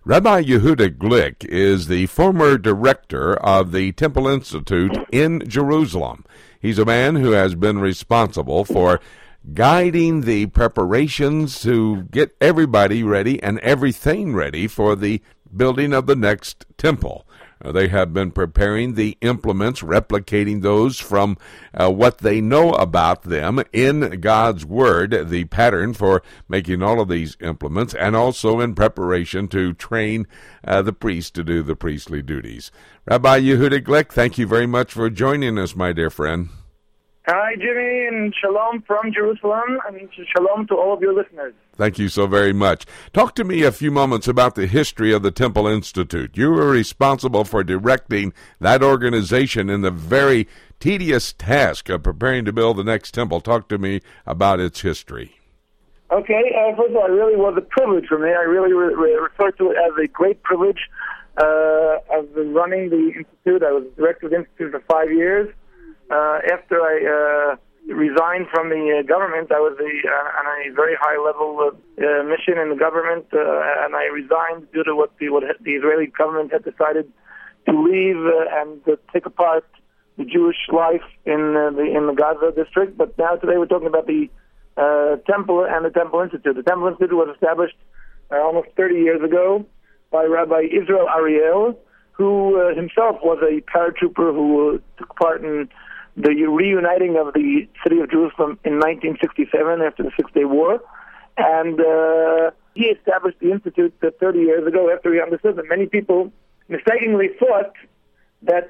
Rabbi Yehuda Glick is the former director of the Temple Institute in Jerusalem. He's a man who has been responsible for guiding the preparations to get everybody ready and everything ready for the building of the next temple. They have been preparing the implements, replicating those from what they know about them in God's Word, the pattern for making all of these implements, and also in preparation to train the priests to do the priestly duties. Rabbi Yehuda Glick, thank you very much for joining us, my dear friend. Hi, Jimmy, and shalom from Jerusalem, and shalom to all of your listeners. Thank you so very much. Talk to me a few moments about the history of the Temple Institute. You were responsible for directing that organization in the very tedious task of preparing to build the next temple. Talk to me about its history. Okay, first of all, it really was a privilege for me. I really refer to it as a great privilege of running the Institute. I was director of the Institute for 5 years. After I resigned from the government, I was on a very high-level mission in the government, and I resigned due to what the Israeli government had decided to leave and to take apart the Jewish life in the Gaza district. But now today we're talking about the temple and the Temple Institute. The Temple Institute was established almost 30 years ago by Rabbi Israel Ariel, who himself was a paratrooper who took part in the reuniting of the city of Jerusalem in 1967 after the Six-Day War. And he established the Institute 30 years ago after he understood that many people mistakenly thought that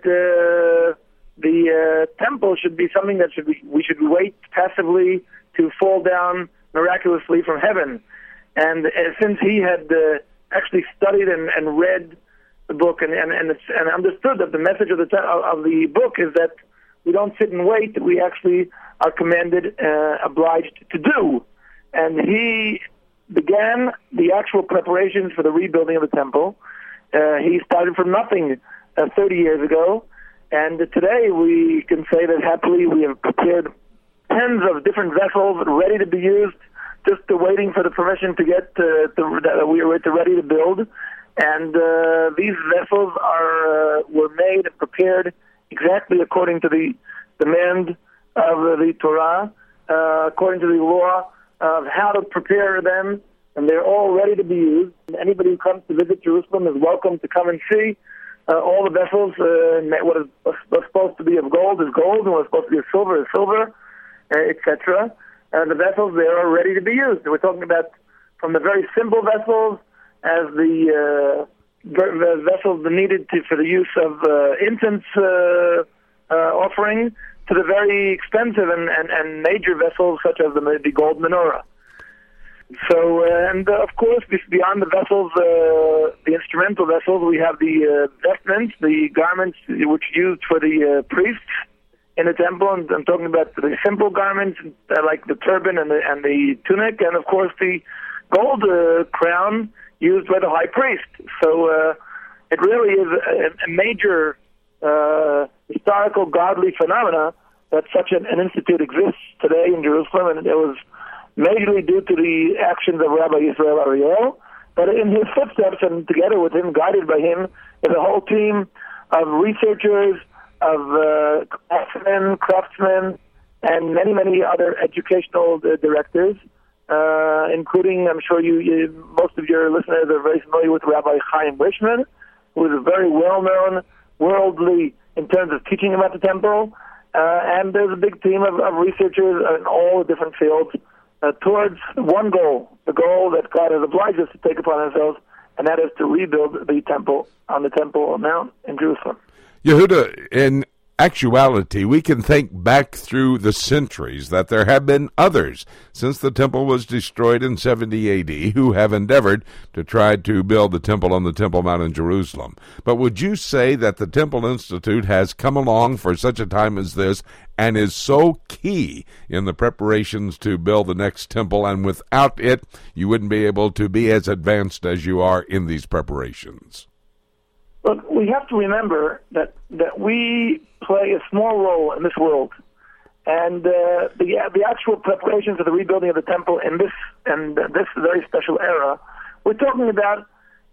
the temple should be something that we should wait passively to fall down miraculously from heaven. And since he had actually studied and read the book and understood that the message of the book is that we don't sit and wait, we actually are commanded, obliged to do. And he began the actual preparations for the rebuilding of the temple. He started from nothing 30 years ago, and today we can say that happily we have prepared tens of different vessels ready to be used, just waiting for the permission to get we are ready to build. And these vessels were made and prepared exactly according to the demand of the Torah, according to the law of how to prepare them, and they're all ready to be used. And anybody who comes to visit Jerusalem is welcome to come and see all the vessels. What was supposed to be of gold is gold, and what's supposed to be of silver is silver, etc. The vessels there are ready to be used. We're talking about from the very simple vessels as the vessels needed for the use of incense offering, to the very expensive and major vessels such as the gold menorah. So, and of course, beyond the vessels, the instrumental vessels, we have the vestments, the garments which are used for the priests in the temple. And I'm talking about the simple garments like the turban and the tunic, and of course the gold crown used by the high priest. So it really is a major historical, godly phenomena that such an institute exists today in Jerusalem, and it was majorly due to the actions of Rabbi Israel Ariel. But in his footsteps, and together with him, guided by him, is a whole team of researchers, of craftsmen, and many, many other educational directors, including, I'm sure most of your listeners are very familiar with Rabbi Chaim Wishman, who is a very well-known, worldly in terms of teaching about the temple, and there's a big team of researchers in all the different fields towards one goal, the goal that God has obliged us to take upon ourselves, and that is to rebuild the temple on the Temple Mount in Jerusalem. Yehuda, in actuality, we can think back through the centuries that there have been others since the temple was destroyed in 70 A.D. who have endeavored to try to build the temple on the Temple Mount in Jerusalem. But would you say that the Temple Institute has come along for such a time as this and is so key in the preparations to build the next temple, and without it, you wouldn't be able to be as advanced as you are in these preparations? Look, we have to remember that we play a small role in this world, and the actual preparations for the rebuilding of the temple in this very special era, we're talking about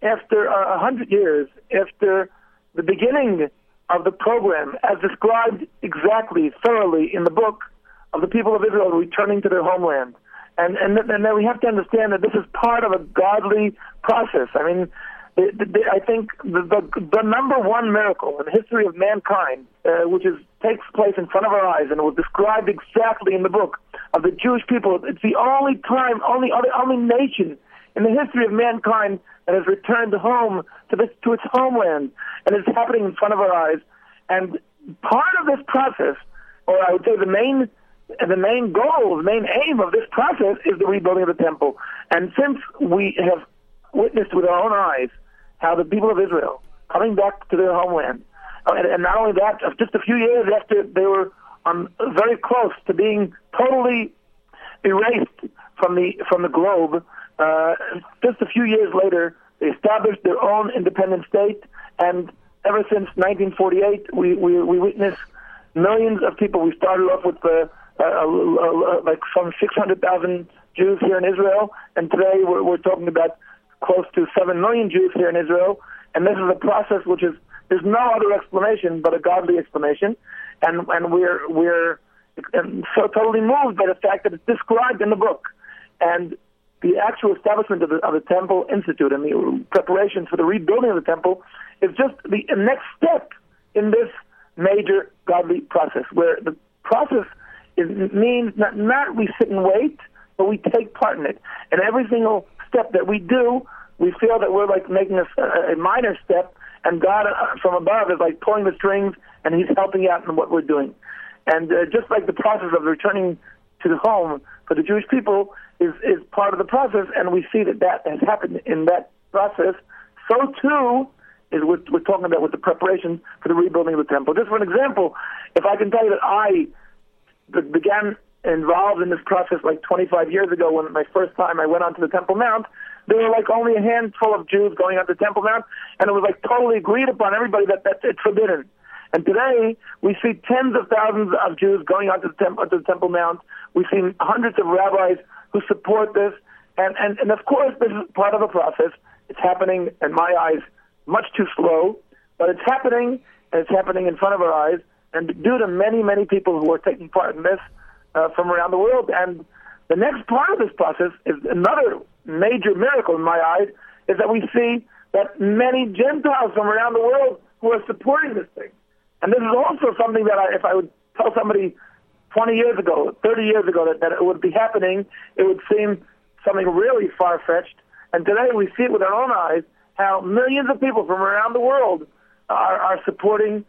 after 100 years after the beginning of the program, as described exactly, thoroughly in the book of the people of Israel returning to their homeland. And then we have to understand that this is part of a godly process. I mean, I think the number one miracle in the history of mankind, which takes place in front of our eyes and was described exactly in the book of the Jewish people, it's the only time, only nation in the history of mankind that has returned home to its homeland, and it's happening in front of our eyes. And part of this process, or I would say the main goal, the main aim of this process is the rebuilding of the temple. And since we have witnessed with our own eyes how the people of Israel coming back to their homeland, and not only that, just a few years after they were very close to being totally erased from the globe, just a few years later, they established their own independent state, and ever since 1948, we witness millions of people. We started off with like some 600,000 Jews here in Israel, and today we're talking about close to 7 million Jews here in Israel, and this is a process which there's no other explanation but a godly explanation, and we're so totally moved by the fact that it's described in the book, and the actual establishment of the Temple Institute and the preparations for the rebuilding of the temple is just the next step in this major godly process, where the process means not we sit and wait, but we take part in it. And every single step that we do, we feel that we're like making a minor step, and God from above is like pulling the strings, and He's helping out in what we're doing. And just like the process of returning to the home for the Jewish people is part of the process, and we see that has happened in that process, so too is what we're talking about with the preparation for the rebuilding of the temple. Just for an example, if I can tell you that I began involved in this process like 25 years ago, when my first time I went onto the Temple Mount, there were like only a handful of Jews going onto the Temple Mount, and it was like totally agreed upon everybody that it's forbidden. And today, we see tens of thousands of Jews going onto the Temple Mount. We've seen hundreds of rabbis who support this, and of course, this is part of a process. It's happening, in my eyes, much too slow, but it's happening, and it's happening in front of our eyes, and due to many, many people who are taking part in this from around the world. And the next part of this process is another major miracle in my eyes, is that we see that many Gentiles from around the world who are supporting this thing. And this is also something that if I would tell somebody 20 years ago, 30 years ago that it would be happening, it would seem something really far-fetched. And today we see it with our own eyes, how millions of people from around the world are supporting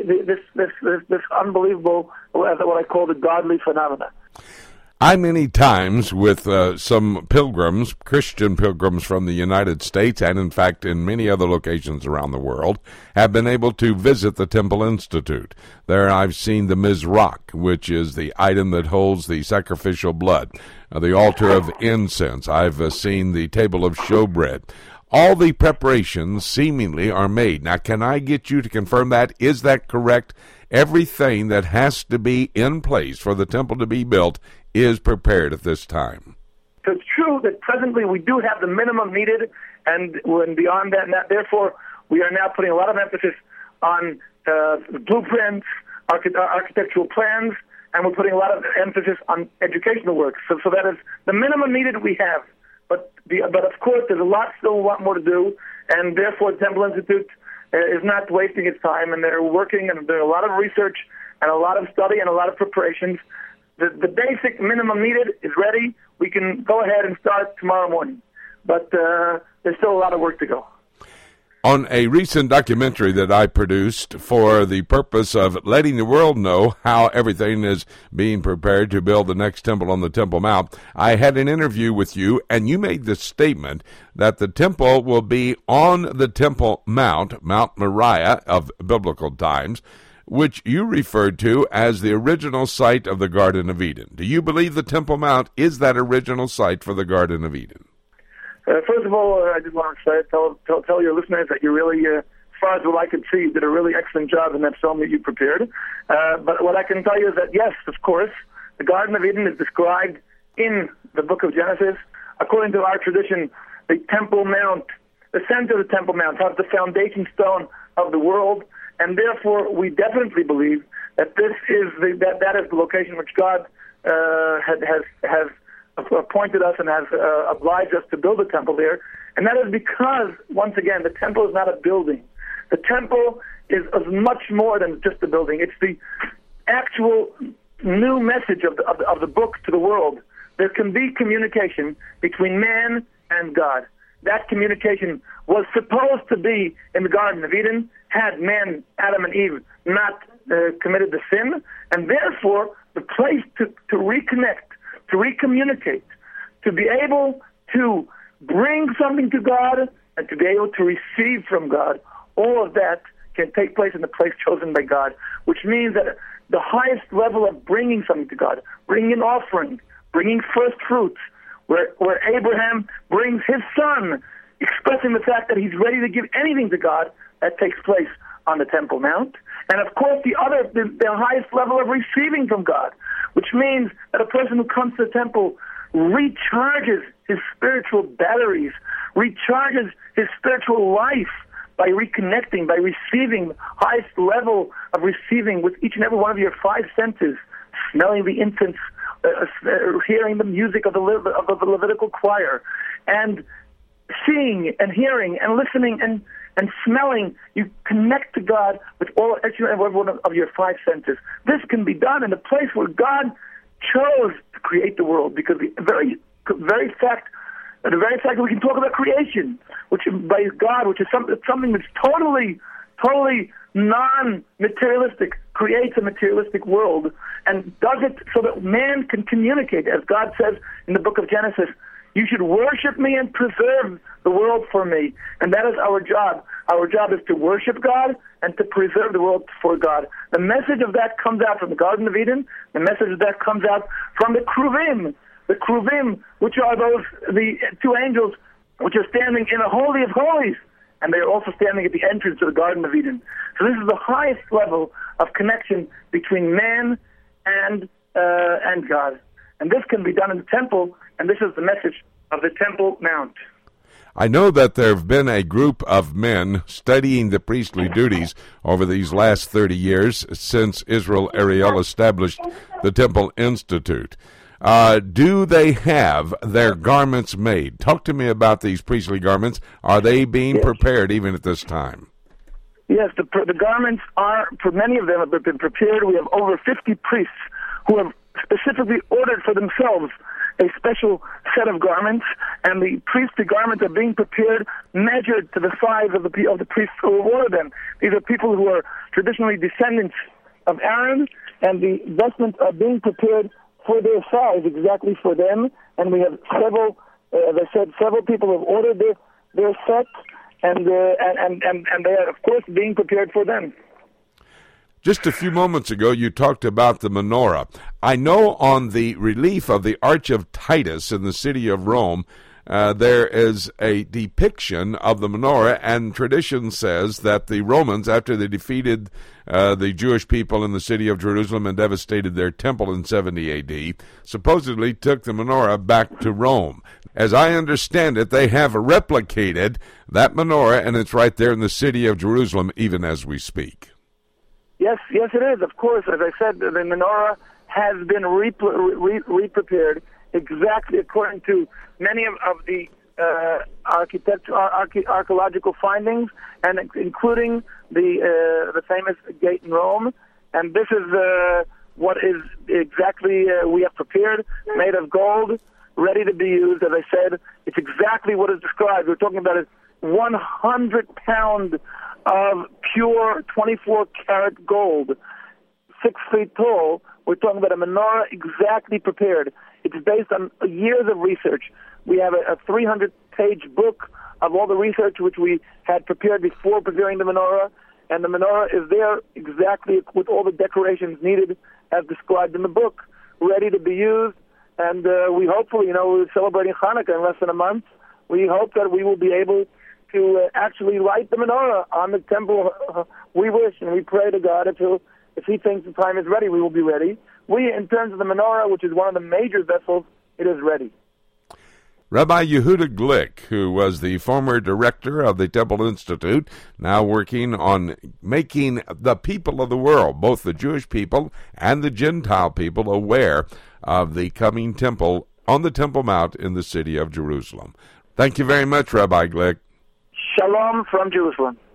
this unbelievable, what I call the godly phenomena. I many times with some pilgrims, Christian pilgrims from the United States, and in fact in many other locations around the world, have been able to visit the Temple Institute. There I've seen the Mizrach, which is the item that holds the sacrificial blood, the altar of incense. I've seen the table of showbread. All the preparations seemingly are made. Now, can I get you to confirm that? Is that correct? Everything that has to be in place for the temple to be built is prepared at this time. So it's true that presently we do have the minimum needed, and beyond that, therefore, we are now putting a lot of emphasis on blueprints, architectural plans, and we're putting a lot of emphasis on educational work. So that is the minimum needed we have. But of course, there's a lot more to do, and therefore the Temple Institute is not wasting its time, and they're working, and there's a lot of research and a lot of study and a lot of preparations. The basic minimum needed is ready. We can go ahead and start tomorrow morning, but there's still a lot of work to go. On a recent documentary that I produced for the purpose of letting the world know how everything is being prepared to build the next temple on the Temple Mount, I had an interview with you, and you made the statement that the temple will be on the Temple Mount, Mount Moriah of biblical times, which you referred to as the original site of the Garden of Eden. Do you believe the Temple Mount is that original site for the Garden of Eden? First of all, I just want to tell your listeners that you really, as far as what I could see, you did a really excellent job in that film that you prepared. But what I can tell you is that, yes, of course, the Garden of Eden is described in the book of Genesis. According to our tradition, the Temple Mount the center of the Temple Mount, how it's the foundation stone of the world, and therefore we definitely believe that this is that is the location which God has appointed us and has obliged us to build a temple there. And that is because, once again, the temple is not a building. The temple is much more than just a building. It's the actual new message of the book to the world. There can be communication between man and God. That communication was supposed to be in the Garden of Eden, had man, Adam and Eve, not committed the sin, and therefore the place to reconnect, to recommunicate, to be able to bring something to God and to be able to receive from God, all of that can take place in the place chosen by God, which means that the highest level of bringing something to God, bringing an offering, bringing first fruits, where Abraham brings his son, expressing the fact that he's ready to give anything to God, that takes place on the Temple Mount. And of course the highest level of receiving from God, which means that a person who comes to the temple recharges his spiritual batteries, recharges his spiritual life by reconnecting, by receiving the highest level of receiving with each and every one of your five senses, smelling the incense, hearing the music of the Levitical choir, and seeing and hearing and listening and smelling. You connect to God with each and every one of your five senses. This can be done in the place where God chose to create the world, because the very fact that we can talk about creation, which by God, which is something that's totally non-materialistic, creates a materialistic world and does it so that man can communicate. As God says in the book of Genesis, you should worship me and preserve the world for me. And that is our job. Our job is to worship God and to preserve the world for God. The message of that comes out from the Garden of Eden. The message of that comes out from the Kruvim. The Kruvim, which are the two angels which are standing in the Holy of Holies. And they are also standing at the entrance to the Garden of Eden. So this is the highest level of connection between man and God. And this can be done in the temple, and this is the message of the Temple Mount. I know that there have been a group of men studying the priestly duties over these last 30 years since Israel Ariel established the Temple Institute. Do they have their garments made? Talk to me about these priestly garments. Are they being prepared even at this time? Yes, the garments are, for many of them, have been prepared. We have over 50 priests who have specifically ordered for themselves a special set of garments, and the priestly garments are being prepared, measured to the size of the priests who have ordered them. These are people who are traditionally descendants of Aaron, and the vestments are being prepared for their size, exactly for them. And we have several, as I said, several people have ordered their sets, and they are, of course, being prepared for them. Just a few moments ago, you talked about the menorah. I know on the relief of the Arch of Titus in the city of Rome, there is a depiction of the menorah, and tradition says that the Romans, after they defeated the Jewish people in the city of Jerusalem and devastated their temple in 70 A.D., supposedly took the menorah back to Rome. As I understand it, they have replicated that menorah, and it's right there in the city of Jerusalem, even as we speak. Yes, it is. Of course, as I said, the menorah has been re-prepared exactly according to many of the archaeological findings, and including the famous gate in Rome. And this is what is exactly we have prepared, made of gold, ready to be used. As I said, it's exactly what is described. We're talking about a 100-pound of pure 24-karat gold, 6 feet tall. We're talking about a menorah exactly prepared. It's based on years of research. We have a 300-page book of all the research which we had prepared before preparing the menorah, and the menorah is there exactly with all the decorations needed as described in the book, ready to be used. And we hopefully, we're celebrating Hanukkah in less than a month. We hope that we will be able to actually light the menorah on the temple. We wish and we pray to God if He thinks the time is ready, we will be ready. In terms of the menorah, which is one of the major vessels, it is ready. Rabbi Yehuda Glick, who was the former director of the Temple Institute, now working on making the people of the world, both the Jewish people and the Gentile people, aware of the coming temple on the Temple Mount in the city of Jerusalem. Thank you very much, Rabbi Glick. Shalom from Jerusalem.